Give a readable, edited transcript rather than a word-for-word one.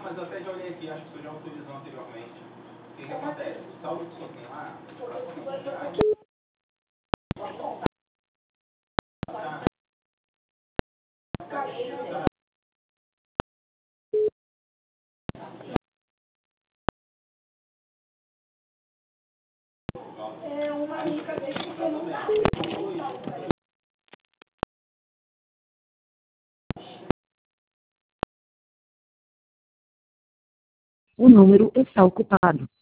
mas eu até já olhei aqui, acho que você já autorizou anteriormente. O que acontece? O saldo que você tem lá, uma amiga dele que não dá. O número está ocupado.